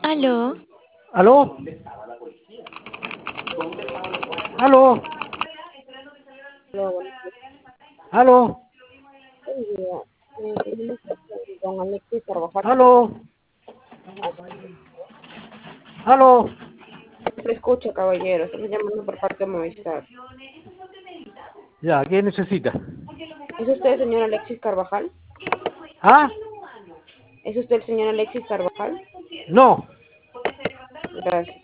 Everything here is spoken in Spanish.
Aló, ¿Aló? ¿Aló? Hola, buenos días. ¿Aló? Buen día. Mi nombre es don Alexis Carvajal. ¿Aló? ¿Aló? Le escucho, caballero. Estamos llamando por parte de Movistar. Ya, ¿qué necesita? ¿Es usted el señor Alexis Carvajal? ¿Ah? ¿Es usted el señor Alexis Carvajal? No. Gracias.